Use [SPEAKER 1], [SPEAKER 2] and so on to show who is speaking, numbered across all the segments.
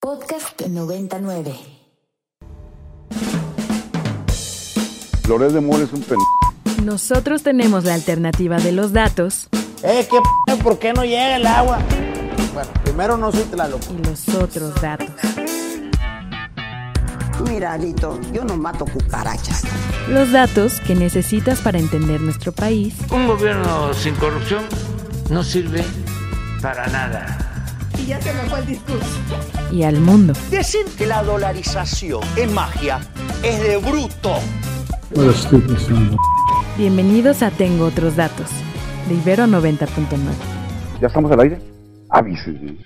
[SPEAKER 1] Podcast 99.
[SPEAKER 2] Loret de Mola es un
[SPEAKER 3] Nosotros tenemos la alternativa de los datos.
[SPEAKER 4] ¿Por qué no llega el agua? Bueno, primero no soy Tlaloc.
[SPEAKER 3] Y los otros datos.
[SPEAKER 5] Mira, Lito, yo no mato cucarachas.
[SPEAKER 3] Los datos que necesitas para entender nuestro país.
[SPEAKER 6] Un gobierno sin corrupción no sirve para nada.
[SPEAKER 7] Y ya se me fue el discurso.
[SPEAKER 3] Y al mundo.
[SPEAKER 8] Decir que la dolarización es magia es de bruto.
[SPEAKER 3] Bienvenidos a Tengo Otros Datos, de Ibero 90.9.
[SPEAKER 2] ¿Ya estamos al aire? Avisen.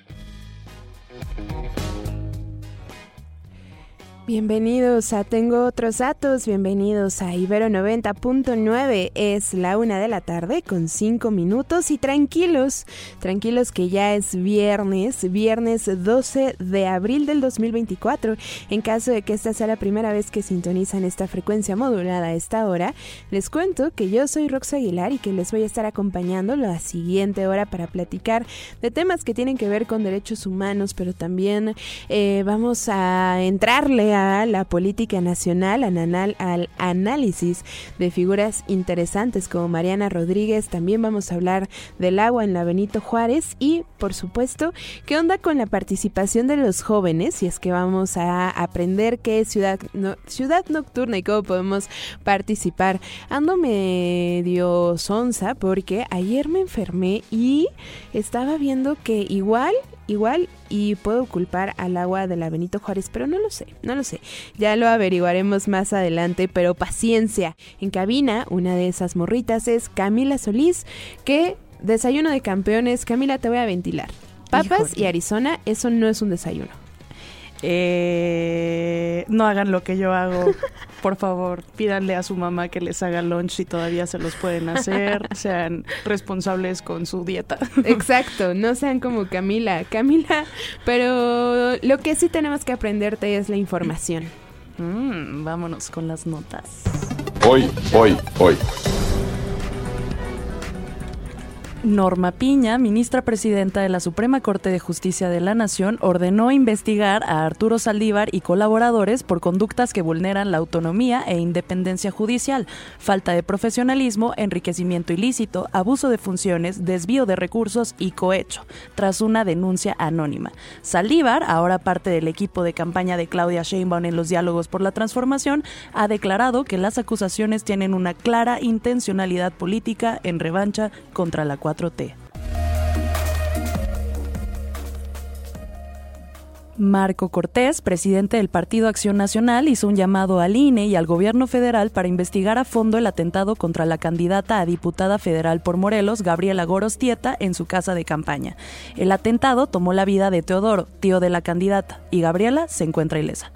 [SPEAKER 9] Bienvenidos a Tengo Otros Datos, bienvenidos a Ibero 90.9, es la 1:00 con 5 minutos y tranquilos que ya es viernes 12 de abril del 2024. En caso de que esta sea la primera vez que sintonizan esta frecuencia modulada a esta hora, les cuento que yo soy Rox Aguilar y que les voy a estar acompañando la siguiente hora para platicar de temas que tienen que ver con derechos humanos, pero también vamos a entrarle a la política nacional, al análisis de figuras interesantes como Mariana Rodríguez. También vamos a hablar del agua en la Benito Juárez y, por supuesto, qué onda con la participación de los jóvenes, y es que vamos a aprender qué es ciudad nocturna y cómo podemos participar. Ando medio sonsa porque ayer me enfermé y estaba viendo que igual y puedo culpar al agua de la Benito Juárez, pero no lo sé, ya lo averiguaremos más adelante, pero paciencia. En cabina, una de esas morritas es Camila Solís, que desayuno de campeones. Camila, te voy a ventilar. Papas y Arizona, eso no es un desayuno.
[SPEAKER 10] No hagan lo que yo hago, por favor, pídanle a su mamá que les haga lunch si todavía se los pueden hacer, sean responsables con su dieta.
[SPEAKER 9] Exacto, no sean como Camila, pero lo que sí tenemos que aprenderte es la información.
[SPEAKER 10] Vámonos con las notas.
[SPEAKER 2] Hoy.
[SPEAKER 10] Norma Piña, ministra presidenta de la Suprema Corte de Justicia de la Nación, ordenó investigar a Arturo Saldívar y colaboradores por conductas que vulneran la autonomía e independencia judicial, falta de profesionalismo, enriquecimiento ilícito, abuso de funciones, desvío de recursos y cohecho, tras una denuncia anónima. Saldívar, ahora parte del equipo de campaña de Claudia Sheinbaum en los diálogos por la transformación, ha declarado que las acusaciones tienen una clara intencionalidad política en revancha contra la 4T. Marco Cortés, presidente del Partido Acción Nacional, hizo un llamado al INE y al gobierno federal para investigar a fondo el atentado contra la candidata a diputada federal por Morelos, Gabriela Gorostieta, en su casa de campaña. El atentado tomó la vida de Teodoro, tío de la candidata, y Gabriela se encuentra ilesa.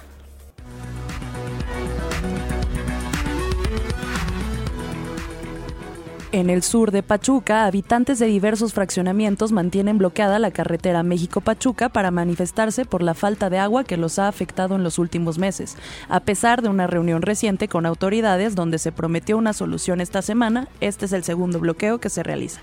[SPEAKER 10] En el sur de Pachuca, habitantes de diversos fraccionamientos mantienen bloqueada la carretera México-Pachuca para manifestarse por la falta de agua que los ha afectado en los últimos meses. A pesar de una reunión reciente con autoridades donde se prometió una solución esta semana, este es el segundo bloqueo que se realiza.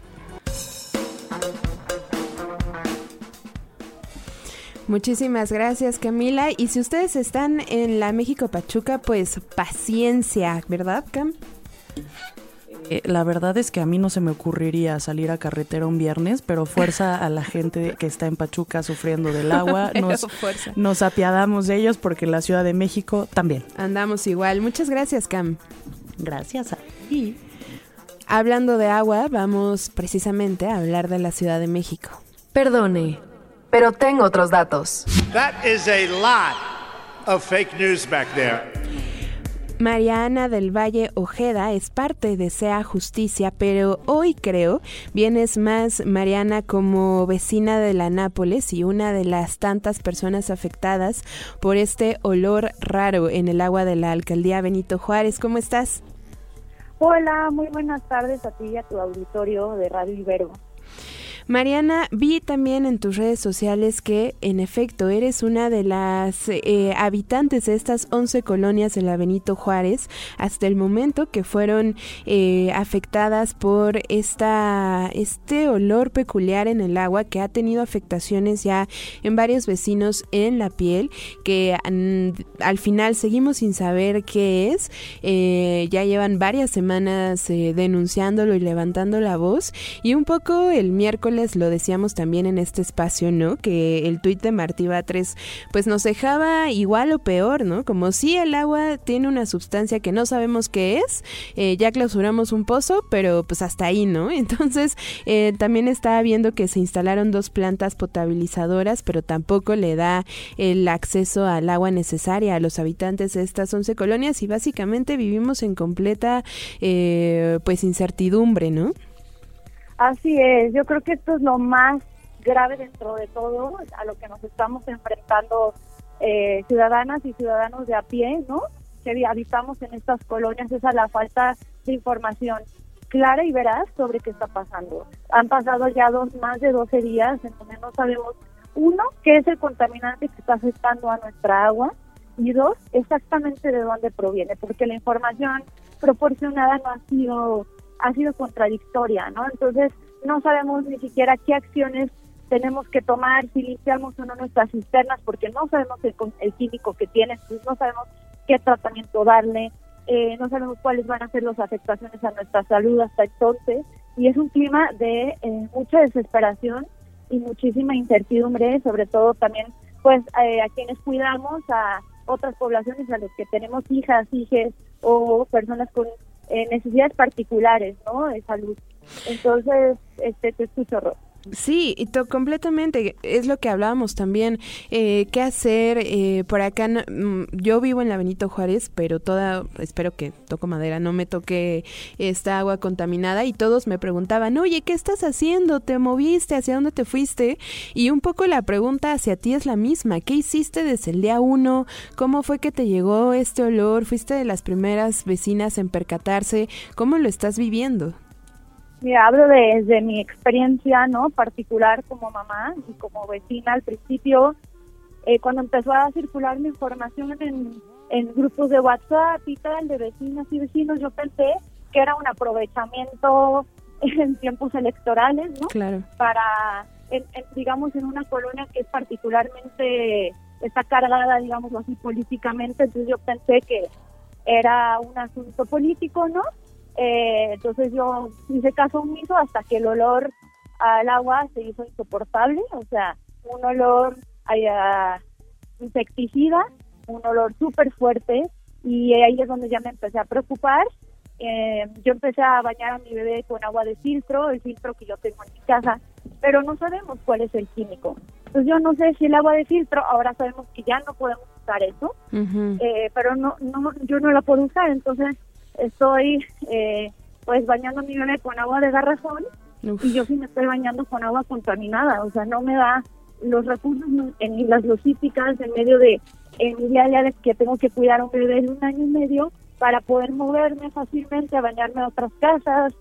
[SPEAKER 9] Muchísimas gracias, Camila. Y si ustedes están en la México-Pachuca, pues paciencia, ¿verdad, Cam?
[SPEAKER 10] La verdad es que a mí no se me ocurriría salir a carretera un viernes, pero fuerza a la gente que está en Pachuca sufriendo del agua. Nos apiadamos de ellos porque en la Ciudad de México también.
[SPEAKER 9] Andamos igual. Muchas gracias, Cam.
[SPEAKER 10] Gracias a ti.
[SPEAKER 9] Hablando de agua, vamos precisamente a hablar de la Ciudad de México.
[SPEAKER 1] Perdone, pero tengo otros datos.
[SPEAKER 11] That is a lot of fake news back there.
[SPEAKER 9] Mariana del Valle Ojeda es parte de SEA Justicia, pero hoy creo vienes más, Mariana, como vecina de la Nápoles y una de las tantas personas afectadas por este olor raro en el agua de la alcaldía Benito Juárez. ¿Cómo estás?
[SPEAKER 12] Hola, muy buenas tardes a ti y a tu auditorio de Radio Ibero.
[SPEAKER 9] Mariana, vi también en tus redes sociales que, en efecto, eres una de las habitantes de estas 11 colonias de la Benito Juárez, hasta el momento que fueron afectadas por este olor peculiar en el agua que ha tenido afectaciones ya en varios vecinos en la piel, que al final seguimos sin saber qué es. Ya llevan varias semanas denunciándolo y levantando la voz, y un poco el miércoles lo decíamos también en este espacio, ¿no? Que el tuit de Martí Batres pues nos dejaba igual o peor, ¿no? Como si el agua tiene una sustancia que no sabemos qué es, ya clausuramos un pozo, pero pues hasta ahí, ¿no? Entonces también estaba viendo que se instalaron 2 plantas potabilizadoras, pero tampoco le da el acceso al agua necesaria a los habitantes de estas 11 colonias, y básicamente vivimos en completa pues incertidumbre, ¿no?
[SPEAKER 12] Así es, yo creo que esto es lo más grave dentro de todo a lo que nos estamos enfrentando ciudadanas y ciudadanos de a pie, ¿no? Que habitamos en estas colonias, es a la falta de información clara y veraz sobre qué está pasando. Han pasado ya más de 12 días en donde no sabemos, 1, qué es el contaminante que está afectando a nuestra agua, y 2, exactamente de dónde proviene, porque la información proporcionada no ha sido contradictoria, ¿no? Entonces no sabemos ni siquiera qué acciones tenemos que tomar, si limpiamos o no nuestras cisternas, porque no sabemos el químico que tiene, entonces no sabemos qué tratamiento darle, no sabemos cuáles van a ser las afectaciones a nuestra salud hasta entonces, y es un clima de mucha desesperación y muchísima incertidumbre, sobre todo también pues a quienes cuidamos, a otras poblaciones, a los que tenemos hijas, hijes o personas con necesidades particulares, ¿no? De salud. Entonces, te escucho, Ro.
[SPEAKER 9] Sí, y completamente, es lo que hablábamos también, qué hacer por acá. Yo vivo en la Benito Juárez, pero espero que, toco madera, no me toque esta agua contaminada, y todos me preguntaban, oye, ¿qué estás haciendo? ¿Te moviste? ¿Hacia dónde te fuiste? Y un poco la pregunta hacia ti es la misma, ¿qué hiciste desde el día 1? ¿Cómo fue que te llegó este olor? ¿Fuiste de las primeras vecinas en percatarse? ¿Cómo lo estás viviendo?
[SPEAKER 12] Mira, hablo desde mi experiencia, ¿no? Particular como mamá y como vecina. Al principio, cuando empezó a circular mi información en grupos de WhatsApp y tal, de vecinas y vecinos, yo pensé que era un aprovechamiento en tiempos electorales, ¿no?
[SPEAKER 9] Claro.
[SPEAKER 12] Para, digamos, en una colonia que es particularmente, está cargada, digamos así, políticamente, entonces yo pensé que era un asunto político, ¿no? Entonces yo hice caso omiso hasta que el olor al agua se hizo insoportable, o sea, un olor a insecticida, un olor súper fuerte, y ahí es donde ya me empecé a preocupar. Yo empecé a bañar a mi bebé con agua de filtro, el filtro que yo tengo en mi casa, pero no sabemos cuál es el químico. Entonces yo no sé si el agua de filtro, ahora sabemos que ya no podemos usar eso, pero yo no la puedo usar, entonces estoy pues bañando a mi bebé con agua de garrafón. Uf. Y yo sí me estoy bañando con agua contaminada, o sea, no me da los recursos en las logísticas en medio de mi día a día de que tengo que cuidar a un bebé de 1 año y medio para poder moverme fácilmente a bañarme a otras casas,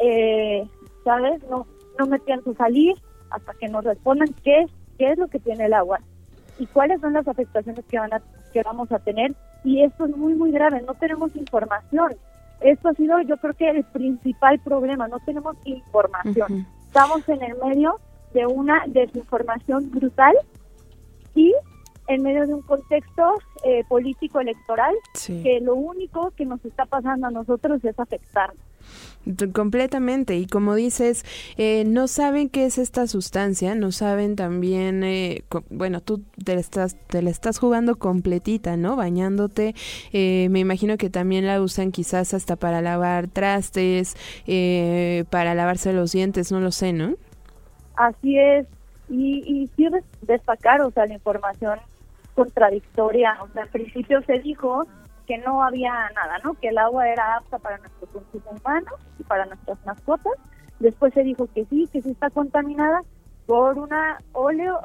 [SPEAKER 12] ¿sabes? No me pienso salir hasta que nos respondan qué es lo que tiene el agua y cuáles son las afectaciones que vamos a tener. Y esto es muy, muy grave, no tenemos información. Esto ha sido, yo creo que el principal problema, no tenemos información. Estamos en el medio de una desinformación brutal y en medio de un contexto político electoral, que lo único que nos está pasando a nosotros es afectarnos.
[SPEAKER 9] Completamente, y como dices, no saben qué es esta sustancia, no saben también, bueno, tú te la estás jugando completita, ¿no? Bañándote, me imagino que también la usan quizás hasta para lavar trastes, para lavarse los dientes, no lo sé, ¿no?
[SPEAKER 12] Así es, y sí destacar, o sea, la información contradictoria, o sea, al principio se dijo que no había nada, ¿no? Que el agua era apta para nuestro consumo humano y para nuestras mascotas. Después se dijo que sí está contaminada por una óleo,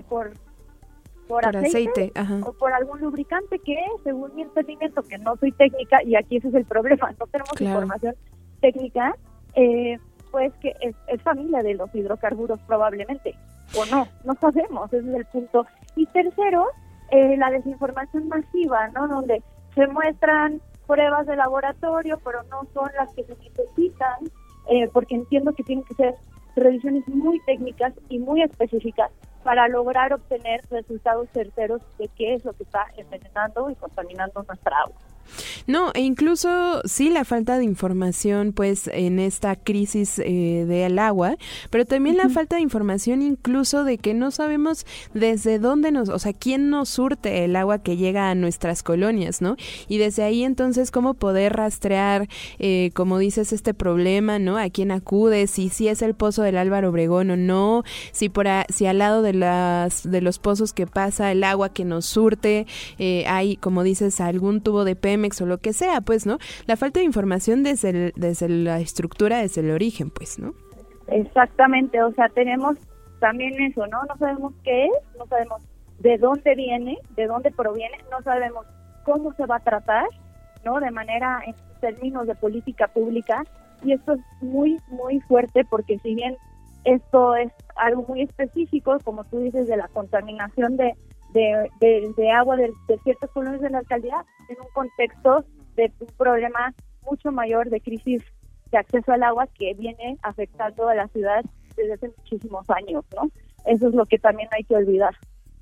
[SPEAKER 12] por aceite o por algún lubricante que, según mi entendimiento, que no soy técnica, y aquí ese es el problema, no tenemos información técnica, pues que es familia de los hidrocarburos probablemente, o no sabemos, ese es el punto. Y tercero, la desinformación masiva, ¿no? Donde se muestran pruebas de laboratorio, pero no son las que se necesitan, porque entiendo que tienen que ser revisiones muy técnicas y muy específicas para lograr obtener resultados certeros de qué es lo que está envenenando y contaminando nuestra agua.
[SPEAKER 9] No, e incluso sí la falta de información pues en esta crisis del agua, pero también la falta de información incluso de que no sabemos desde dónde o sea, quién nos surte el agua que llega a nuestras colonias, ¿no? Y desde ahí entonces cómo poder rastrear, como dices, este problema, ¿no? A quién acude, si es el pozo del Álvaro Obregón o no, si al lado de los pozos que pasa el agua que nos surte, hay, como dices, algún tubo de Pemex o lo que sea, pues, ¿no? La falta de información desde la estructura, desde el origen, pues, ¿no?
[SPEAKER 12] Exactamente, o sea, tenemos también eso, ¿no? No sabemos qué es, no sabemos de dónde viene, de dónde proviene, no sabemos cómo se va a tratar, ¿no? De manera, en términos de política pública, y esto es muy, muy fuerte porque si bien esto es algo muy específico, como tú dices, de la contaminación de agua de ciertas colonias de la alcaldía, en un contexto de un problema mucho mayor de crisis de acceso al agua que viene afectando a la ciudad desde hace muchísimos años, ¿no? Eso es lo que también hay que olvidar.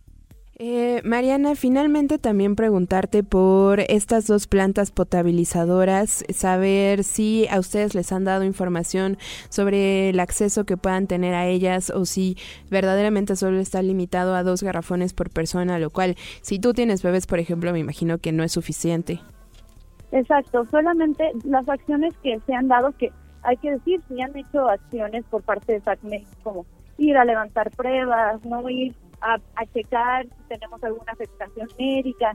[SPEAKER 9] Mariana, finalmente también preguntarte por estas 2 plantas potabilizadoras, saber si a ustedes les han dado información sobre el acceso que puedan tener a ellas o si verdaderamente solo está limitado a 2 garrafones por persona, lo cual, si tú tienes bebés, por ejemplo, me imagino que no es suficiente.
[SPEAKER 12] Exacto, solamente las acciones que se han dado, que hay que decir, si han hecho acciones por parte de SACMEX, como ir a levantar pruebas, no ir a checar si tenemos alguna afectación médica,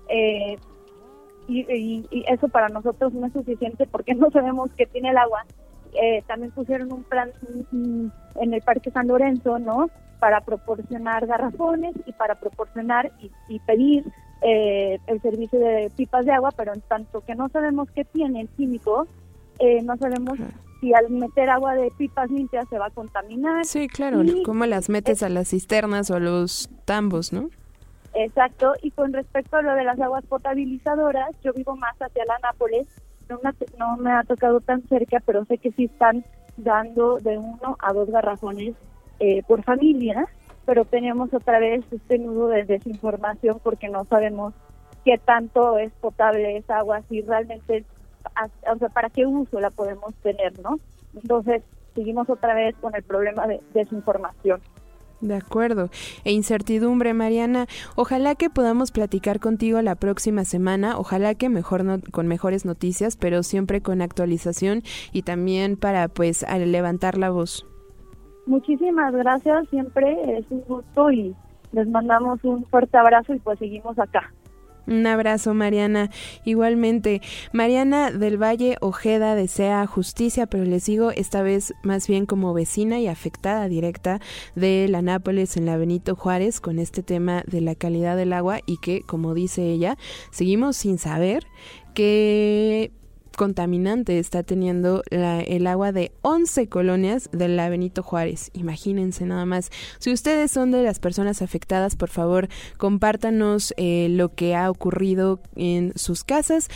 [SPEAKER 12] y eso para nosotros no es suficiente porque no sabemos qué tiene el agua. También pusieron un plan en el Parque San Lorenzo, ¿no? Para proporcionar garrafones y para proporcionar y pedir el servicio de pipas de agua, pero en tanto que no sabemos qué tiene el químico, no sabemos si al meter agua de pipas limpias se va a contaminar.
[SPEAKER 9] Sí, claro, ¿cómo las metes a las cisternas o a los tambos, no?
[SPEAKER 12] Exacto, y con respecto a lo de las aguas potabilizadoras, yo vivo más hacia la Nápoles, no me ha tocado tan cerca, pero sé que sí están dando de 1 a 2 garrafones por familia, pero tenemos otra vez este nudo de desinformación porque no sabemos qué tanto es potable esa agua, si realmente, o sea, para qué uso la podemos tener, ¿no? Entonces, seguimos otra vez con el problema de desinformación.
[SPEAKER 9] De acuerdo. E incertidumbre, Mariana. Ojalá que podamos platicar contigo la próxima semana, ojalá que con mejores noticias, pero siempre con actualización y también para, pues, levantar la voz.
[SPEAKER 12] Muchísimas gracias, siempre es un gusto y les mandamos un fuerte abrazo y pues seguimos acá.
[SPEAKER 9] Un abrazo, Mariana. Igualmente, Mariana del Valle Ojeda desea justicia, pero les digo esta vez más bien como vecina y afectada directa de la Nápoles en la Benito Juárez con este tema de la calidad del agua y que, como dice ella, seguimos sin saber qué contaminante está teniendo el agua de 11 colonias de la Benito Juárez. Imagínense nada más. Si ustedes son de las personas afectadas, por favor, compártanos lo que ha ocurrido en sus casas,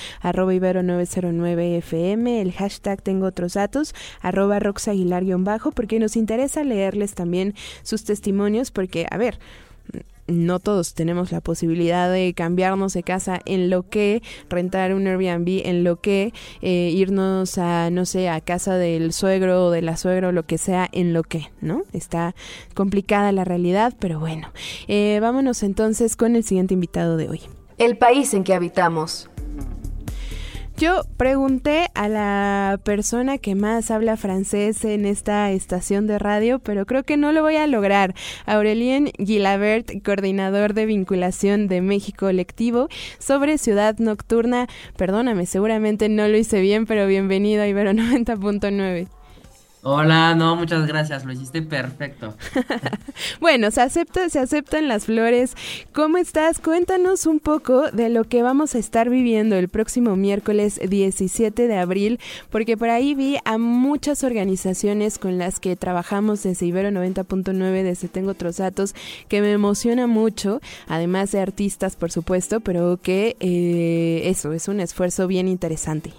[SPEAKER 9] @ibero909fm, el hashtag tengo otros datos, @roxaguilar_, porque nos interesa leerles también sus testimonios, porque, a ver, no todos tenemos la posibilidad de cambiarnos de casa, en lo que rentar un Airbnb, en lo que irnos a, no sé, a casa del suegro o de la suegra o lo que sea, en lo que, ¿no? Está complicada la realidad, pero bueno. Vámonos entonces con el siguiente invitado de hoy.
[SPEAKER 1] El país en que habitamos.
[SPEAKER 9] Yo pregunté a la persona que más habla francés en esta estación de radio, pero creo que no lo voy a lograr. Aurélien Guilabert, coordinador de vinculación de México Colectivo, sobre Ciudad Nocturna. Perdóname, seguramente no lo hice bien, pero bienvenido a Ibero 90.9.
[SPEAKER 13] Hola, no, muchas gracias, lo hiciste perfecto.
[SPEAKER 9] Bueno, se aceptan las flores. ¿Cómo estás? Cuéntanos un poco de lo que vamos a estar viviendo el próximo miércoles 17 de abril, porque por ahí vi a muchas organizaciones con las que trabajamos desde Ibero 90.9, desde Tengo Otros Datos, que me emociona mucho, además de artistas, por supuesto, pero que eso es un esfuerzo bien interesante.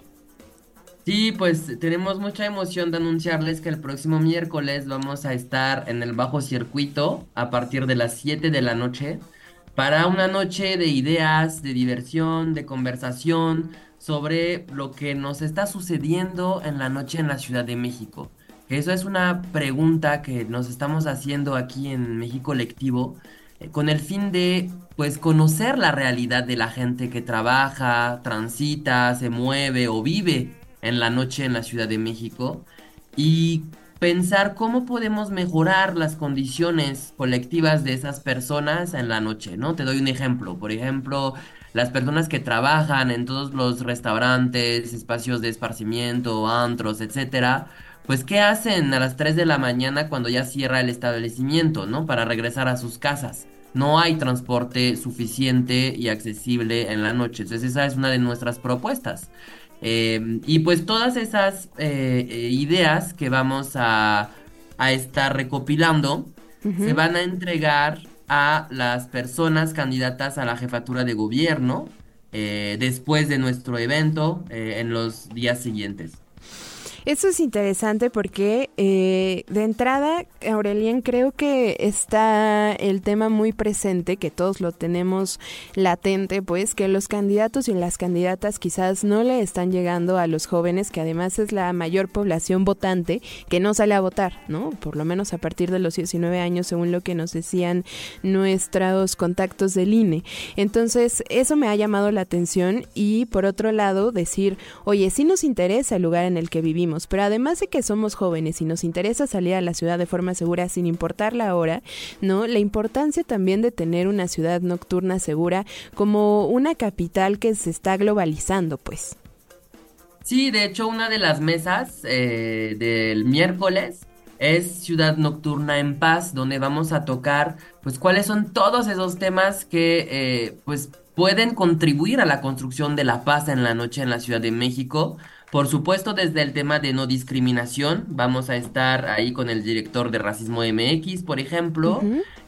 [SPEAKER 13] Sí, pues tenemos mucha emoción de anunciarles que el próximo miércoles vamos a estar en el Bajo Circuito a partir de las 7 de la noche para una noche de ideas, de diversión, de conversación sobre lo que nos está sucediendo en la noche en la Ciudad de México. Eso es una pregunta que nos estamos haciendo aquí en México Lectivo con el fin de, pues, conocer la realidad de la gente que trabaja, transita, se mueve o vive en la noche en la Ciudad de México y pensar cómo podemos mejorar las condiciones colectivas de esas personas en la noche, ¿no? Te doy un ejemplo. Por ejemplo, las personas que trabajan en todos los restaurantes, espacios de esparcimiento, antros, etcétera, pues ¿qué hacen a las 3 de la mañana cuando ya cierra el establecimiento, ¿no? Para regresar a sus casas. No hay transporte suficiente y accesible en la noche. Entonces esa es una de nuestras propuestas. Y pues todas esas ideas que vamos a estar recopilando se van a entregar a las personas candidatas a la jefatura de gobierno después de nuestro evento en los días siguientes.
[SPEAKER 9] Eso es interesante porque de entrada, Aurelien, creo que está el tema muy presente, que todos lo tenemos latente, pues que los candidatos y las candidatas quizás no le están llegando a los jóvenes, que además es la mayor población votante que no sale a votar, ¿no? Por lo menos a partir de los 19 años, según lo que nos decían nuestros contactos del INE. Entonces, eso me ha llamado la atención y por otro lado, decir, oye, sí nos interesa el lugar en el que vivimos, pero además de que somos jóvenes y nos interesa salir a la ciudad de forma segura sin importar la hora, ¿no? La importancia también de tener una ciudad nocturna segura como una capital que se está globalizando, pues.
[SPEAKER 13] Sí, de hecho, una de las mesas del miércoles es Ciudad Nocturna en Paz, donde vamos a tocar, pues, cuáles son todos esos temas que, pues, pueden contribuir a la construcción de la paz en la noche en la Ciudad de México. Por supuesto, desde el tema de no discriminación, vamos a estar ahí con el director de Racismo MX, por ejemplo.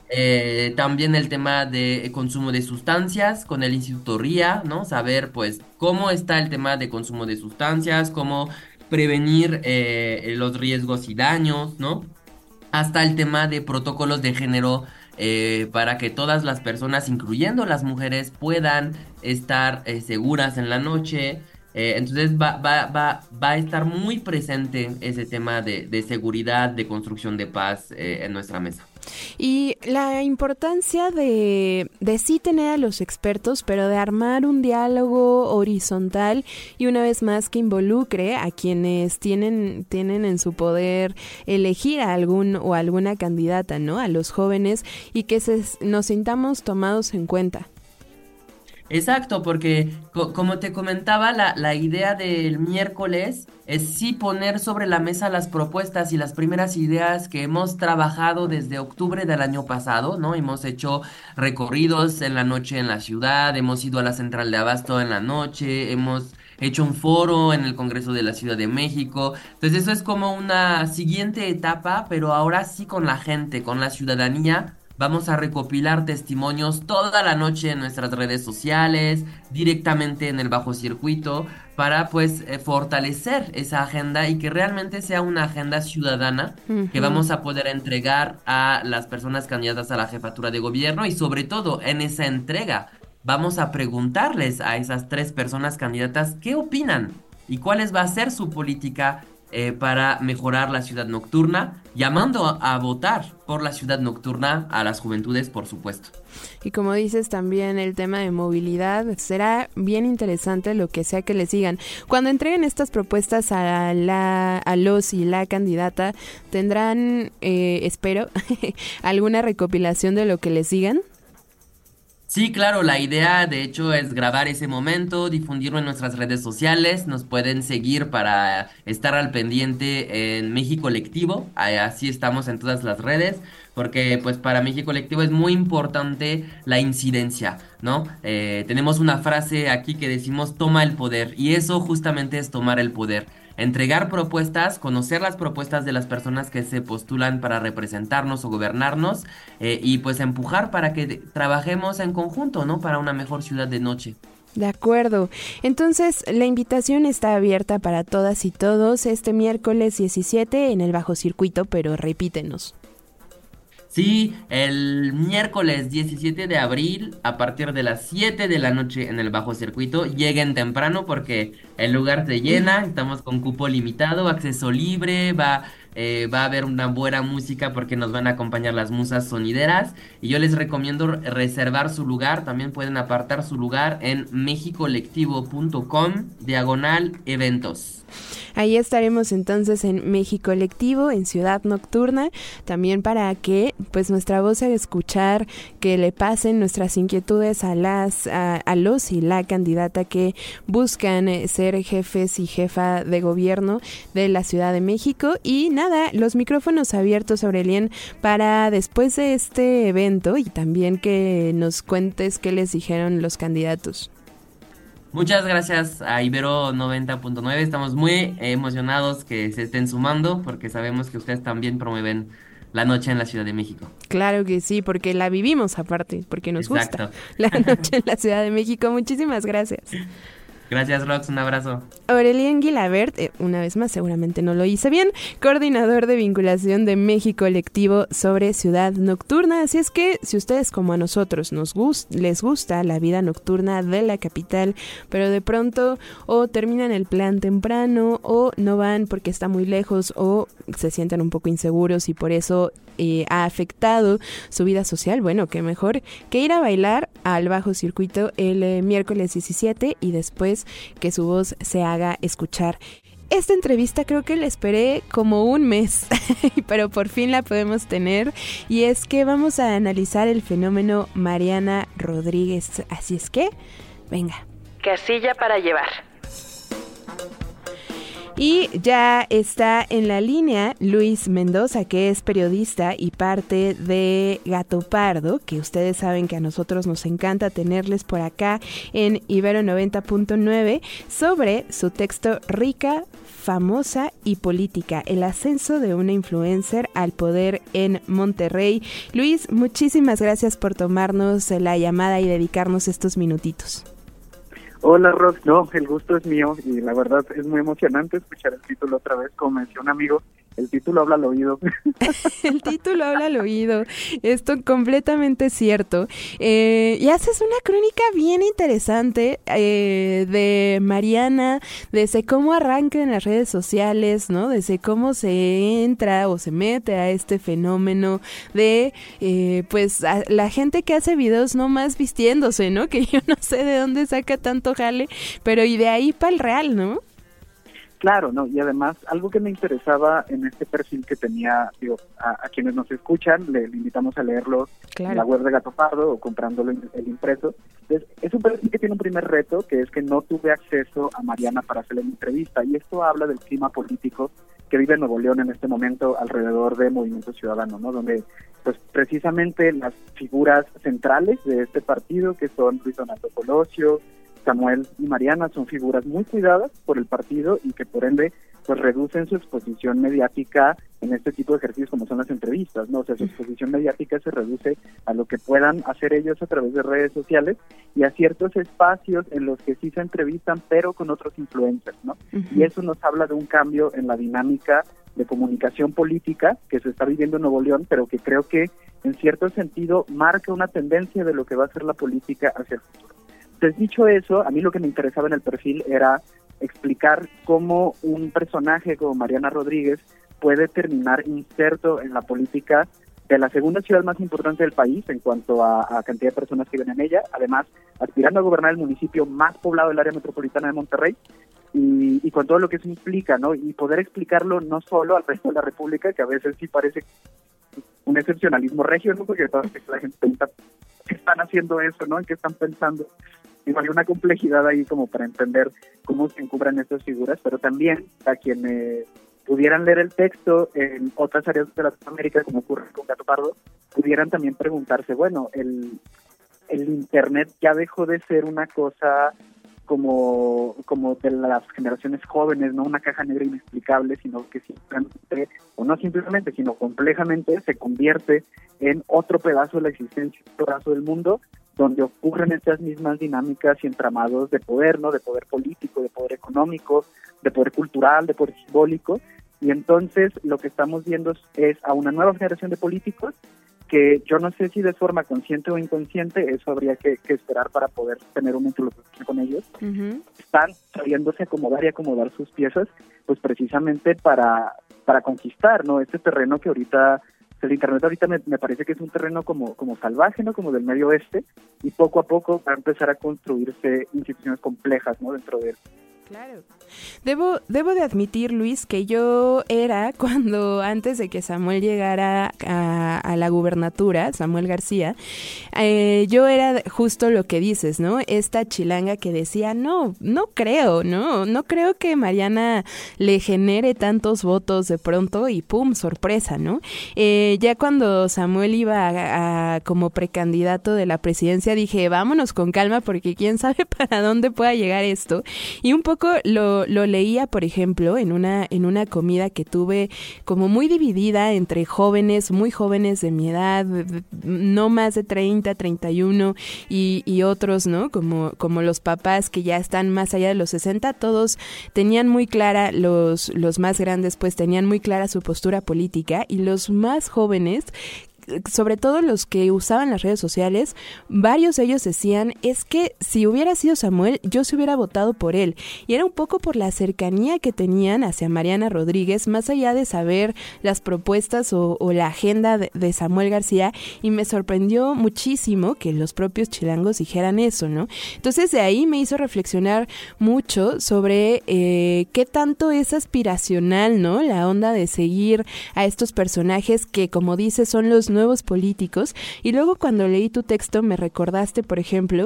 [SPEAKER 13] También el tema de consumo de sustancias con el Instituto RIA, ¿no? Saber, pues, cómo está el tema de consumo de sustancias, cómo prevenir los riesgos y daños, ¿no? Hasta el tema de protocolos de género para que todas las personas, incluyendo las mujeres, puedan estar seguras en la noche. Entonces va a estar muy presente ese tema de seguridad, de construcción de paz en nuestra mesa.
[SPEAKER 9] Y la importancia de sí tener a los expertos, pero de armar un diálogo horizontal y una vez más que involucre a quienes tienen en su poder elegir a algún o alguna candidata, ¿no? A los jóvenes y que nos sintamos tomados en cuenta.
[SPEAKER 13] Exacto, porque como te comentaba, la idea del miércoles es sí poner sobre la mesa las propuestas y las primeras ideas que hemos trabajado desde octubre del año pasado, ¿no? Hemos hecho recorridos en la noche en la ciudad, hemos ido a la central de abasto en la noche, hemos hecho un foro en el Congreso de la Ciudad de México. Entonces eso es como una siguiente etapa, pero ahora sí con la gente, con la ciudadanía. Vamos a recopilar testimonios toda la noche en nuestras redes sociales, directamente en el Bajo Circuito, para pues fortalecer esa agenda y que realmente sea una agenda ciudadana que vamos a poder entregar a las personas candidatas a la jefatura de gobierno y sobre todo en esa entrega vamos a preguntarles a esas 3 personas candidatas qué opinan y cuál va a ser su política para mejorar la ciudad nocturna, llamando a votar por la ciudad nocturna a las juventudes, por supuesto.
[SPEAKER 9] Y como dices también el tema de movilidad, será bien interesante lo que sea que les digan. Cuando entreguen estas propuestas a los y la candidata, ¿tendrán, espero, alguna recopilación de lo que les digan?
[SPEAKER 13] Sí, claro, la idea de hecho es grabar ese momento, difundirlo en nuestras redes sociales, nos pueden seguir para estar al pendiente en México Colectivo, así estamos en todas las redes, porque pues para México Colectivo es muy importante la incidencia, ¿no? Tenemos una frase aquí que decimos toma el poder, y eso justamente es tomar el poder. Entregar propuestas, conocer las propuestas de las personas que se postulan para representarnos o gobernarnos y pues empujar para que trabajemos en conjunto, ¿no? Para una mejor ciudad de noche.
[SPEAKER 9] De acuerdo. Entonces, la invitación está abierta para todas y todos este miércoles 17 en el Bajo Circuito, pero repítenos.
[SPEAKER 13] Sí, el miércoles 17 de abril a partir de las 7 de la noche en el Bajo Circuito. Lleguen temprano porque el lugar se llena, estamos con cupo limitado, acceso libre, va a haber una buena música porque nos van a acompañar las musas sonideras y yo les recomiendo reservar su lugar, también pueden apartar su lugar en mexicolectivo.com/eventos.
[SPEAKER 9] Ahí estaremos entonces en México Colectivo, en Ciudad Nocturna, también para que pues nuestra voz se haga escuchar, que le pasen nuestras inquietudes a los y la candidata que buscan ser jefes y jefa de gobierno de la Ciudad de México. Y nada, los micrófonos abiertos, Aurelien, para después de este evento y también que nos cuentes qué les dijeron los candidatos.
[SPEAKER 13] Muchas gracias a Ibero 90.9, estamos muy emocionados que se estén sumando porque sabemos que ustedes también promueven la noche en la Ciudad de México.
[SPEAKER 9] Claro que sí, porque la vivimos aparte, porque nos
[SPEAKER 13] Exacto.
[SPEAKER 9] gusta la noche en la Ciudad de México. Muchísimas gracias.
[SPEAKER 13] Gracias, Rox, un abrazo.
[SPEAKER 9] Aurelien Guilabert, una vez más, seguramente no lo hice bien, coordinador de vinculación de México Colectivo sobre Ciudad Nocturna. Así es que si ustedes como a nosotros les gusta la vida nocturna de la capital, pero de pronto o terminan el plan temprano o no van porque está muy lejos o se sienten un poco inseguros y por eso ha afectado su vida social, bueno, qué mejor que ir a bailar al Bajo Circuito el miércoles 17 y después que su voz se haga escuchar. Esta entrevista creo que la esperé como un mes, pero por fin la podemos tener y es que vamos a analizar el fenómeno Mariana Rodríguez, así es que, venga.
[SPEAKER 1] Casilla para llevar.
[SPEAKER 9] Y ya está en la línea Luis Mendoza, que es periodista y parte de Gato Pardo, que ustedes saben que a nosotros nos encanta tenerles por acá en Ibero 90.9, sobre su texto Rica, Famosa y Política, el ascenso de una influencer al poder en Monterrey. Luis, muchísimas gracias por tomarnos la llamada y dedicarnos estos minutitos.
[SPEAKER 14] Hola, Rox. No, el gusto es mío y la verdad es muy emocionante escuchar el título otra vez. Como me decía un amigo, el título habla al oído.
[SPEAKER 9] El título habla al oído. Esto completamente cierto. Y haces una crónica bien interesante de Mariana, desde cómo arranca en las redes sociales, ¿no? Desde cómo se entra o se mete a este fenómeno de, pues, a la gente que hace videos nomás vistiéndose, ¿no? Que yo no sé de dónde saca tanto jale, pero y de ahí para el real, ¿no?
[SPEAKER 14] Claro, no, y además algo que me interesaba en este perfil que tenía, digo, a quienes nos escuchan, le invitamos a leerlo en la web de Gato Pardo o comprándolo en el impreso. Entonces, es un perfil que tiene un primer reto, que es que no tuve acceso a Mariana para hacerle una entrevista, y esto habla del clima político que vive Nuevo León en este momento alrededor de Movimiento Ciudadano, ¿no? Donde, pues, precisamente las figuras centrales de este partido, que son Luis Donaldo Colosio, Samuel y Mariana, son figuras muy cuidadas por el partido y que por ende pues reducen su exposición mediática en este tipo de ejercicios como son las entrevistas, ¿no? O sea, su exposición mediática se reduce a lo que puedan hacer ellos a través de redes sociales y a ciertos espacios en los que sí se entrevistan pero con otros influencers, ¿no? Y eso nos habla de un cambio en la dinámica de comunicación política que se está viviendo en Nuevo León, pero que creo que en cierto sentido marca una tendencia de lo que va a ser la política hacia el futuro. Entonces, dicho eso, a mí lo que me interesaba en el perfil era explicar cómo un personaje como Mariana Rodríguez puede terminar inserto en la política de la segunda ciudad más importante del país en cuanto a cantidad de personas que viven en ella, además aspirando a gobernar el municipio más poblado del área metropolitana de Monterrey y con todo lo que eso implica, ¿no? Y poder explicarlo no solo al resto de la República, que a veces sí parece un excepcionalismo regio, ¿no? Porque la gente pregunta qué están haciendo eso, ¿no? ¿En qué están pensando? Igual hay una complejidad ahí como para entender cómo se encubran estas figuras, pero también a quienes pudieran leer el texto en otras áreas de Latinoamérica, como ocurre con Gato Pardo, pudieran también preguntarse, bueno, el Internet ya dejó de ser una cosa como de las generaciones jóvenes, no una caja negra inexplicable, sino que simplemente, o no simplemente, sino complejamente se convierte en otro pedazo de la existencia, otro pedazo del mundo, donde ocurren estas mismas dinámicas y entramados de poder, ¿no? De poder político, de poder económico, de poder cultural, de poder simbólico. Y entonces lo que estamos viendo es a una nueva generación de políticos que yo no sé si de forma consciente o inconsciente, eso habría que esperar para poder tener una interlocución con ellos, están sabiéndose acomodar y acomodar sus piezas, pues precisamente para conquistar, ¿no? Este terreno que ahorita, el Internet ahorita me parece que es un terreno como salvaje, ¿no? Como del medio oeste, y poco a poco va a empezar a construirse instituciones complejas, ¿no? Dentro de él.
[SPEAKER 9] Claro. Debo de admitir, Luis, que yo era, cuando antes de que Samuel llegara a la gubernatura, Samuel García, yo era justo lo que dices, ¿no? Esta chilanga que decía, no creo que Mariana le genere tantos votos de pronto y ¡pum!, sorpresa, ¿no? Ya cuando Samuel iba a como precandidato de la presidencia, dije, vámonos con calma porque quién sabe para dónde pueda llegar esto. Y un poco lo leía, por ejemplo, en una comida que tuve como muy dividida entre jóvenes, muy jóvenes de mi edad, no más de 30, 31 y otros, ¿no? Como los papás que ya están más allá de los 60, todos tenían muy clara, los más grandes pues tenían muy clara su postura política, y los más jóvenes, sobre todo los que usaban las redes sociales, varios de ellos decían, es que si hubiera sido Samuel, yo se hubiera votado por él. Y era un poco por la cercanía que tenían hacia Mariana Rodríguez, más allá de saber las propuestas o la agenda de Samuel García, y me sorprendió muchísimo que los propios chilangos dijeran eso, ¿no? Entonces de ahí me hizo reflexionar mucho sobre qué tanto es aspiracional, ¿no? La onda de seguir a estos personajes que, como dices, son los nuevos políticos. Y luego cuando leí tu texto me recordaste, por ejemplo,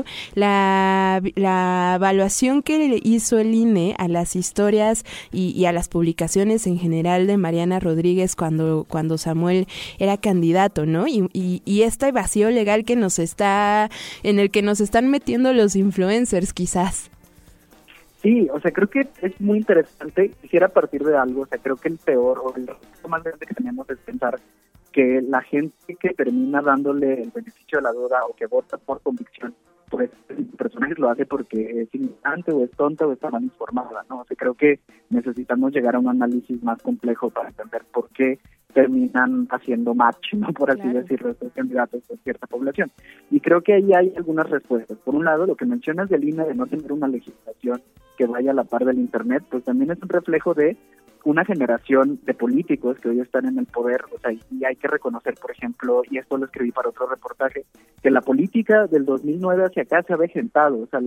[SPEAKER 9] la evaluación que hizo el INE a las historias y a las publicaciones en general de Mariana Rodríguez cuando Samuel era candidato, ¿no? Y este vacío legal en el que nos están metiendo los influencers, quizás.
[SPEAKER 14] Sí, o sea, creo que es muy interesante. Quisiera partir de algo, o sea, creo que el peor o el reto más grande que tenemos es pensar que la gente que termina dándole el beneficio de la duda o que vota por convicción, pues el personaje lo hace porque es ignorante o es tonta o está mal informada, ¿no? O sea, creo que necesitamos llegar a un análisis más complejo para entender por qué terminan haciendo match, ¿no? Por así decirlo, estos candidatos de cierta población. Y creo que ahí hay algunas respuestas. Por un lado, lo que mencionas del INE de no tener una legislación que vaya a la par del Internet, pues también es un reflejo de una generación de políticos que hoy están en el poder, o sea, y hay que reconocer, por ejemplo, y esto lo escribí para otro reportaje, que la política del 2009 hacia acá se ha avejentado, o sea,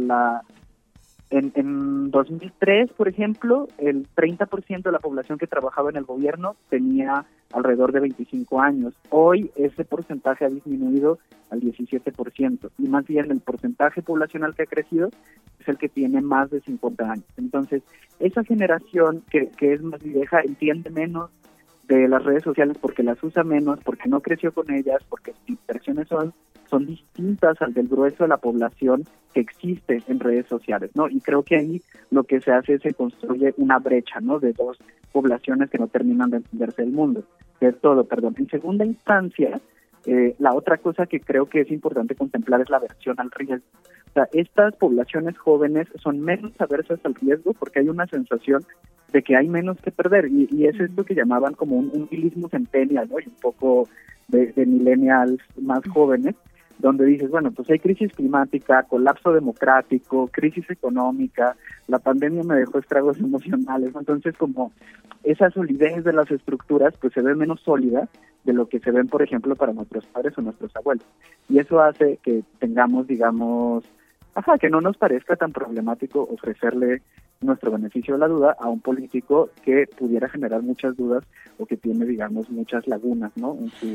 [SPEAKER 14] en 2003, por ejemplo, el 30% de la población que trabajaba en el gobierno tenía alrededor de 25 años. Hoy ese porcentaje ha disminuido al 17%, y más bien el porcentaje poblacional que ha crecido es el que tiene más de 50 años. Entonces, esa generación que es más vieja entiende menos de las redes sociales porque las usa menos, porque no creció con ellas, porque sus impresiones son distintas al del grueso de la población que existe en redes sociales, ¿no? Y creo que ahí lo que se hace es se construye una brecha, ¿no? De dos poblaciones que no terminan de entenderse del mundo. De todo, perdón. En segunda instancia, la otra cosa que creo que es importante contemplar es la aversión al riesgo. O sea, estas poblaciones jóvenes son menos aversas al riesgo porque hay una sensación de que hay menos que perder, y es esto que llamaban como un nihilismo centennial, ¿no? Y un poco de millennials más jóvenes, donde dices, bueno, pues hay crisis climática, colapso democrático, crisis económica, la pandemia me dejó estragos emocionales, ¿no? Entonces como esa solidez de las estructuras pues se ve menos sólida de lo que se ven, por ejemplo, para nuestros padres o nuestros abuelos, y eso hace que tengamos, digamos, que no nos parezca tan problemático ofrecerle nuestro beneficio de la duda a un político que pudiera generar muchas dudas o que tiene, digamos, muchas lagunas, ¿no?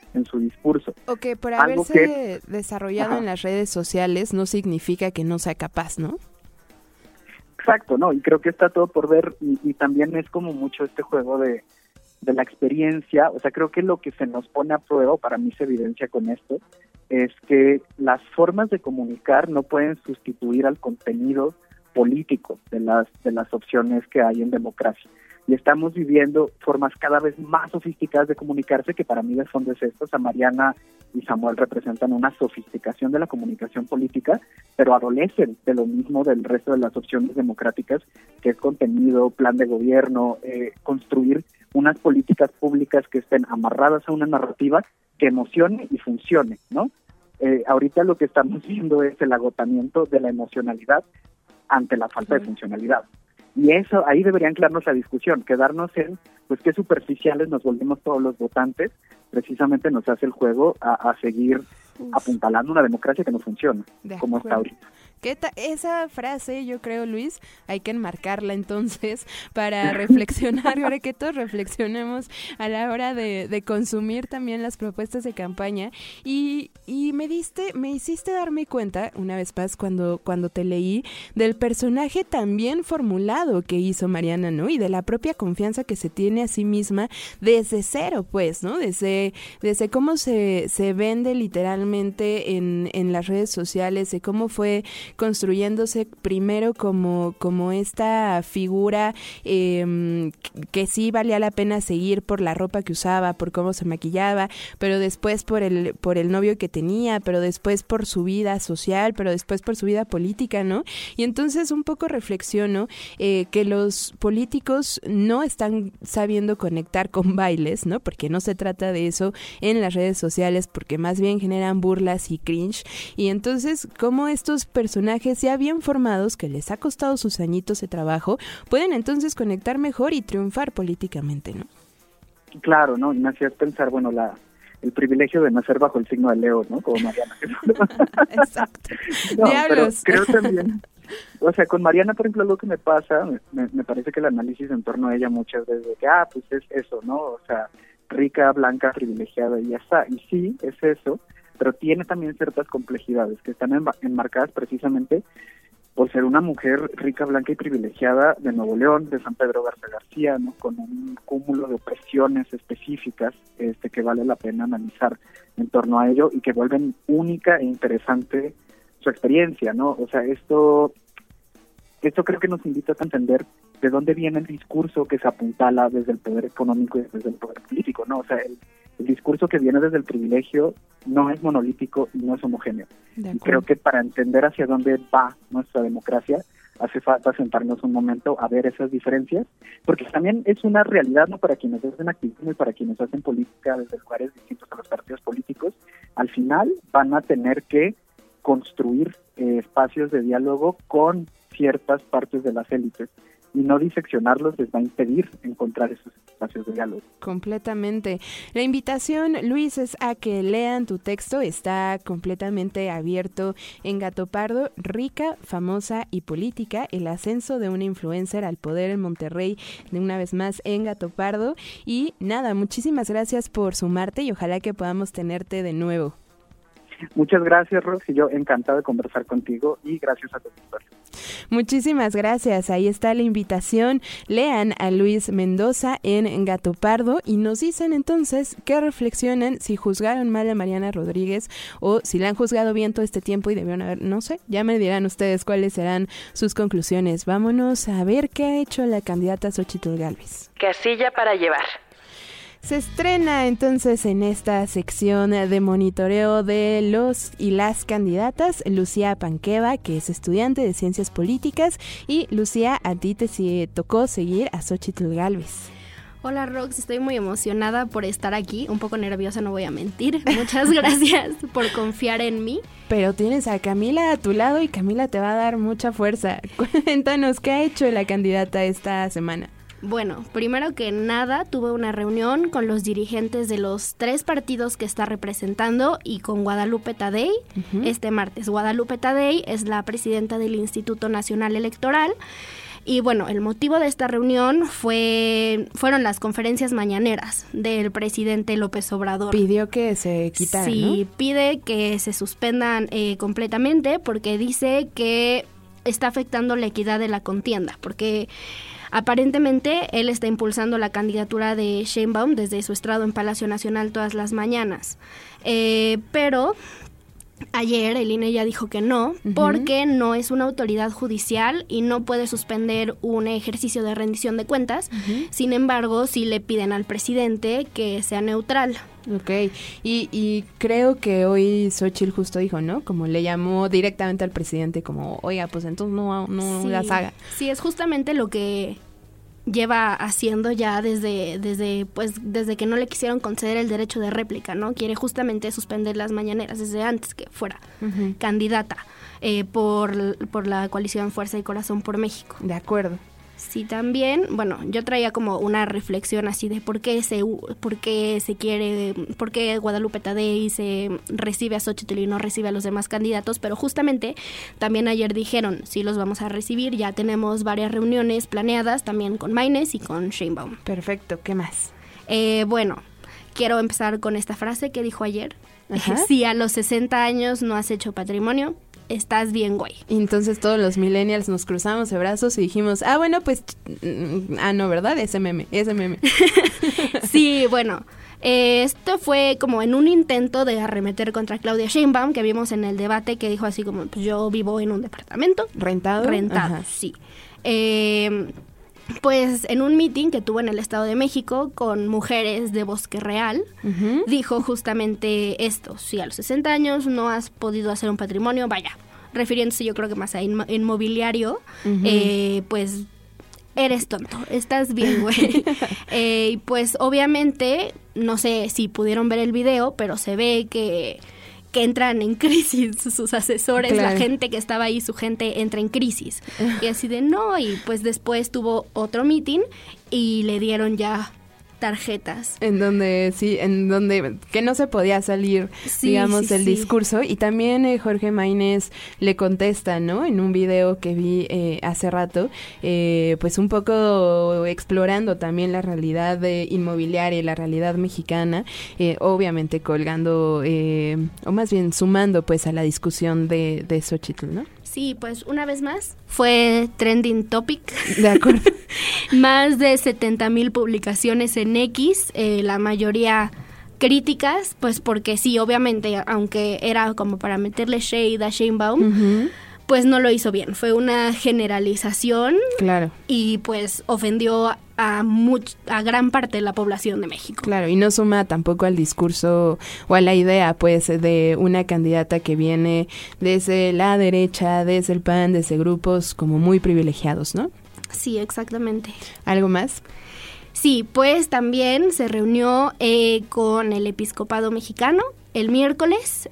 [SPEAKER 14] en su discurso.
[SPEAKER 9] O que por haberse desarrollado en las redes sociales no significa que no sea capaz, ¿no?
[SPEAKER 14] Exacto, ¿no? Y creo que está todo por ver y también es como mucho este juego de la experiencia. O sea, creo que lo que se nos pone a prueba, para mí se evidencia con esto, es que las formas de comunicar no pueden sustituir al contenido político de las opciones que hay en democracia. Y estamos viviendo formas cada vez más sofisticadas de comunicarse, que para mí de fondo es esto. O sea, Mariana y Samuel representan una sofisticación de la comunicación política, pero adolecen de lo mismo del resto de las opciones democráticas, que es contenido, plan de gobierno, construir unas políticas públicas que estén amarradas a una narrativa que emocione y funcione, ¿no? Ahorita lo que estamos viendo es el agotamiento de la emocionalidad ante la falta de funcionalidad. Y eso, ahí debería anclarnos la discusión, quedarnos en, pues, qué superficiales nos volvemos todos los votantes, precisamente nos hace el juego a seguir apuntalando una democracia que no funciona, como está ahorita.
[SPEAKER 9] Esa frase, yo creo, Luis, hay que enmarcarla entonces para reflexionar, para que todos reflexionemos a la hora de consumir también las propuestas de campaña. Y me hiciste darme cuenta, una vez más, cuando te leí, del personaje tan bien formulado que hizo Mariana, ¿no? Y de la propia confianza que se tiene a sí misma desde cero, pues, ¿no? Desde cómo se vende literalmente en las redes sociales, de cómo fue construyéndose primero como esta figura que sí valía la pena seguir por la ropa que usaba, por cómo se maquillaba, pero después por el novio que tenía, pero después por su vida social, pero después por su vida política, ¿no? Y entonces un poco reflexiono que los políticos no están sabiendo conectar con bailes, ¿no? Porque no se trata de eso en las redes sociales, porque más bien generan burlas y cringe. Y entonces, ¿cómo estos personajes ya bien formados, que les ha costado sus añitos de trabajo, pueden entonces conectar mejor y triunfar políticamente, ¿no?
[SPEAKER 14] Claro, ¿no? Y me hacías pensar, bueno, el privilegio de nacer bajo el signo de Leo, ¿no? Como Mariana.
[SPEAKER 9] Exacto.
[SPEAKER 14] No, diablos. Pero creo también, o sea, con Mariana, por ejemplo, algo que me pasa, me parece que el análisis en torno a ella muchas veces de que, pues es eso, ¿no? O sea, rica, blanca, privilegiada y ya está. Y sí, es eso, pero tiene también ciertas complejidades que están enmarcadas precisamente por ser una mujer rica, blanca y privilegiada de Nuevo León, de San Pedro Garza García, ¿no? Con un cúmulo de opresiones específicas que vale la pena analizar en torno a ello y que vuelven única e interesante su experiencia, ¿no? O sea, esto creo que nos invita a entender de dónde viene el discurso que se apuntala desde el poder económico y desde el poder político, ¿no? O sea, el discurso que viene desde el privilegio no es monolítico y no es homogéneo. Y creo que para entender hacia dónde va nuestra democracia, hace falta sentarnos un momento a ver esas diferencias, porque también es una realidad, ¿no? Para quienes hacen activismo y para quienes hacen política desde lugares distintos a los partidos políticos, al final van a tener que construir espacios de diálogo con ciertas partes de las élites, y no diseccionarlos les va a impedir encontrar esos espacios de diálogo.
[SPEAKER 9] Completamente. La invitación, Luis, es a que lean tu texto. Está completamente abierto en Gato Pardo, Rica, Famosa y Política, el ascenso de una influencer al poder en Monterrey, de una vez más en Gato Pardo. Y nada, muchísimas gracias por sumarte y ojalá que podamos tenerte de nuevo.
[SPEAKER 14] Muchas gracias, Rox, y yo encantado de conversar contigo y gracias a todos.
[SPEAKER 9] Muchísimas gracias, ahí está la invitación. Lean a Luis Mendoza en Gato Pardo y nos dicen entonces qué reflexionan, si juzgaron mal a Mariana Rodríguez o si la han juzgado bien todo este tiempo y debieron haber, no sé, ya me dirán ustedes cuáles serán sus conclusiones. Vámonos a ver qué ha hecho la candidata Xóchitl Gálvez.
[SPEAKER 1] Casilla para llevar.
[SPEAKER 9] Se estrena entonces en esta sección de monitoreo de los y las candidatas Lucía Panqueva, que es estudiante de Ciencias Políticas. Y Lucía, a ti te tocó seguir a Xóchitl Gálvez.
[SPEAKER 15] Hola Rox, estoy muy emocionada por estar aquí, un poco nerviosa, no voy a mentir. Muchas gracias por confiar en mí.
[SPEAKER 9] Pero tienes a Camila a tu lado y Camila te va a dar mucha fuerza. Cuéntanos, ¿qué ha hecho la candidata esta semana?
[SPEAKER 15] Bueno, primero que nada, tuve una reunión con los dirigentes de los 3 partidos que está representando y con Guadalupe Tadei este martes. Guadalupe Tadei es la presidenta del Instituto Nacional Electoral Y bueno, el motivo de esta reunión fueron las conferencias mañaneras del presidente López Obrador.
[SPEAKER 9] Pidió que se quitaran,
[SPEAKER 15] Sí,
[SPEAKER 9] ¿no?
[SPEAKER 15] pide que se suspendan completamente porque dice que está afectando la equidad de la contienda, porque aparentemente él está impulsando la candidatura de Sheinbaum desde su estrado en Palacio Nacional todas las mañanas. Pero ayer el INE ya dijo que no, porque no es una autoridad judicial y no puede suspender un ejercicio de rendición de cuentas. Sin embargo, sí le piden al presidente que sea neutral.
[SPEAKER 9] Ok, y creo que hoy Xochitl justo dijo, ¿no? Como le llamó directamente al presidente como, oiga, pues entonces no
[SPEAKER 15] sí,
[SPEAKER 9] las haga.
[SPEAKER 15] Sí, es justamente lo que lleva haciendo ya desde que no le quisieron conceder el derecho de réplica, ¿no? Quiere justamente suspender las mañaneras desde antes que fuera candidata por la coalición Fuerza y Corazón por México.
[SPEAKER 9] De acuerdo.
[SPEAKER 15] Sí, también, bueno, yo traía como una reflexión así de por qué Guadalupe Tadei se recibe a Xochitl y no recibe a los demás candidatos, pero justamente también ayer dijeron, sí los vamos a recibir, ya tenemos varias reuniones planeadas también con Maynes y con Sheinbaum.
[SPEAKER 9] Perfecto, ¿qué más?
[SPEAKER 15] Bueno, quiero empezar con esta frase que dijo ayer.
[SPEAKER 9] Ajá.
[SPEAKER 15] Si a los 60 años no has hecho patrimonio, estás bien, güey.
[SPEAKER 9] Y entonces todos los millennials nos cruzamos de brazos y dijimos, bueno, pues, no, ¿verdad? Ese meme.
[SPEAKER 15] Sí, bueno, esto fue como en un intento de arremeter contra Claudia Sheinbaum, que vimos en el debate, que dijo así como, pues yo vivo en un departamento.
[SPEAKER 9] ¿Rentado? Ajá.
[SPEAKER 15] Sí. Pues en un meeting que tuvo en el Estado de México con mujeres de Bosque Real, dijo justamente esto: si a los 60 años no has podido hacer un patrimonio, vaya, refiriéndose yo creo que más a inmobiliario, pues eres tonto, estás bien, güey. Y pues obviamente, no sé si pudieron ver el video, pero se ve que entran en crisis sus asesores, claro. La gente que estaba ahí, su gente entra en crisis. Y así de no, y pues después tuvo otro meeting y le dieron ya tarjetas.
[SPEAKER 9] En donde que no se podía salir, digamos, el discurso. Y también Jorge Maynes le contesta, ¿no? En un video que vi hace rato, pues un poco explorando también la realidad inmobiliaria y la realidad mexicana, obviamente colgando, o más bien sumando pues a la discusión de Xochitl, ¿no?
[SPEAKER 15] Sí, pues una vez más fue trending topic.
[SPEAKER 9] De acuerdo.
[SPEAKER 15] Más de 70,000 publicaciones en X, la mayoría críticas, pues porque sí, obviamente, aunque era como para meterle shade a Sheinbaum, pues no lo hizo bien. Fue una generalización.
[SPEAKER 9] Claro.
[SPEAKER 15] Y pues ofendió a gran parte de la población de México.
[SPEAKER 9] Claro, y no suma tampoco al discurso o a la idea, pues, de una candidata que viene desde la derecha, desde el PAN, desde grupos como muy privilegiados, ¿no?
[SPEAKER 15] Sí, exactamente.
[SPEAKER 9] ¿Algo más?
[SPEAKER 15] Sí, pues también se reunió con el episcopado mexicano el miércoles,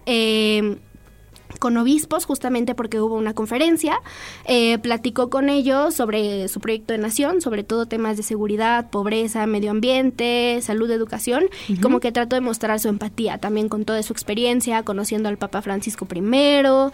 [SPEAKER 15] con obispos, justamente porque hubo una conferencia, platicó con ellos sobre su proyecto de nación, sobre todo temas de seguridad, pobreza, medio ambiente, salud, educación, como que trató de mostrar su empatía también con toda su experiencia, conociendo al Papa Francisco I,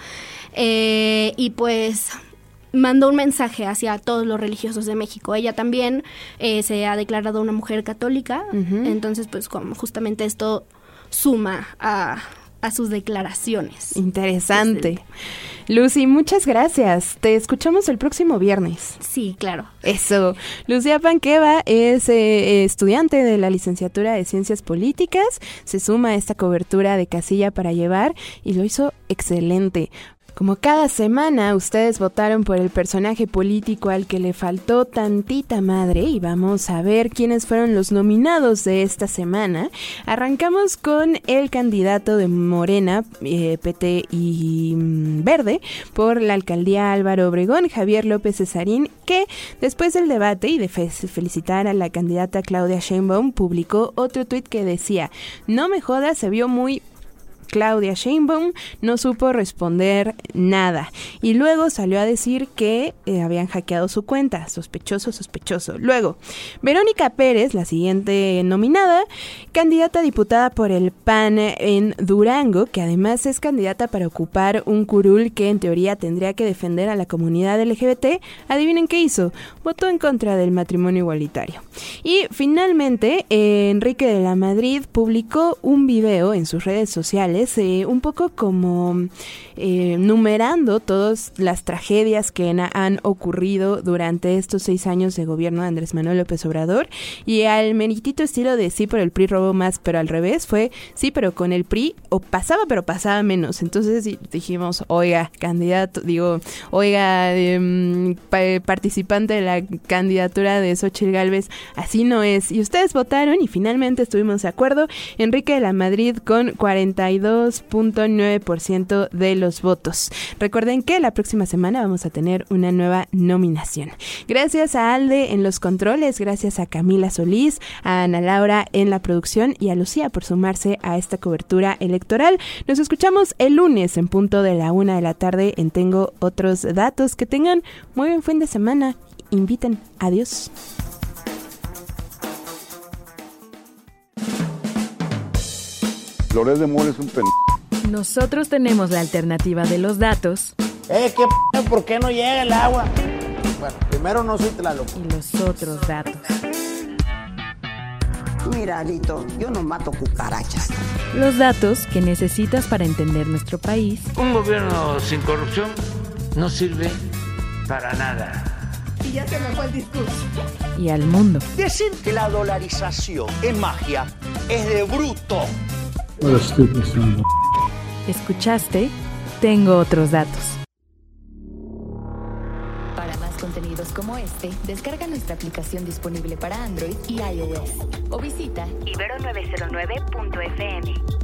[SPEAKER 15] y pues mandó un mensaje hacia todos los religiosos de México. Ella también se ha declarado una mujer católica, entonces pues como justamente esto suma a sus declaraciones.
[SPEAKER 9] Interesante. Lucy, muchas gracias. Te escuchamos el próximo viernes.
[SPEAKER 15] Sí, claro.
[SPEAKER 9] Eso. Lucía Panqueva es estudiante de la licenciatura de Ciencias Políticas. Se suma a esta cobertura de Casilla para Llevar y lo hizo excelente. Como cada semana, ustedes votaron por el personaje político al que le faltó tantita madre y vamos a ver quiénes fueron los nominados de esta semana. Arrancamos con el candidato de Morena, PT y Verde, por la alcaldía Álvaro Obregón, Javier López Cesarín, que después del debate y de felicitar a la candidata Claudia Sheinbaum, publicó otro tuit que decía: no me jodas, se vio muy Claudia Sheinbaum no supo responder nada. Y luego salió a decir que habían hackeado su cuenta. Sospechoso. Luego, Verónica Pérez, la siguiente nominada, candidata a diputada por el PAN en Durango, que además es candidata para ocupar un curul que en teoría tendría que defender a la comunidad LGBT. Adivinen qué hizo, votó en contra del matrimonio igualitario. Y finalmente, Enrique de la Madrid publicó un video en sus redes sociales, un poco como numerando todas las tragedias que han ocurrido durante estos 6 años de gobierno de Andrés Manuel López Obrador, y al meritito estilo de sí, pero el PRI robó más, pero al revés, fue sí, pero con el PRI pasaba, pero pasaba menos. Entonces dijimos, oiga, participante de la candidatura de Xóchitl Gálvez, así no es. Y ustedes votaron y finalmente estuvimos de acuerdo. Enrique de la Madrid con 42.9% de los votos. Recuerden que la próxima semana vamos a tener una nueva nominación. Gracias a Alde en los controles, gracias a Camila Solís, a Ana Laura en la producción y a Lucía por sumarse a esta cobertura electoral. Nos escuchamos el lunes en punto de la 1 de la tarde en Tengo Otros Datos. Que tengan muy buen fin de semana. Inviten. Adiós.
[SPEAKER 2] Loret de Mola es un
[SPEAKER 3] Nosotros tenemos la alternativa de los datos.
[SPEAKER 4] ¿Por qué no llega el agua? Bueno, primero no soy Tlaloc.
[SPEAKER 3] Y los otros datos.
[SPEAKER 5] Mira, Alito, yo no mato cucarachas.
[SPEAKER 3] Los datos que necesitas para entender nuestro país.
[SPEAKER 6] Un gobierno sin corrupción no sirve para nada.
[SPEAKER 7] Y ya se me fue el discurso.
[SPEAKER 3] Y al mundo.
[SPEAKER 8] Decir que la dolarización es magia es de bruto.
[SPEAKER 3] Escuchaste Tengo Otros Datos.
[SPEAKER 16] Para más contenidos como este, descarga nuestra aplicación disponible para Android y iOS o visita ibero909.fm.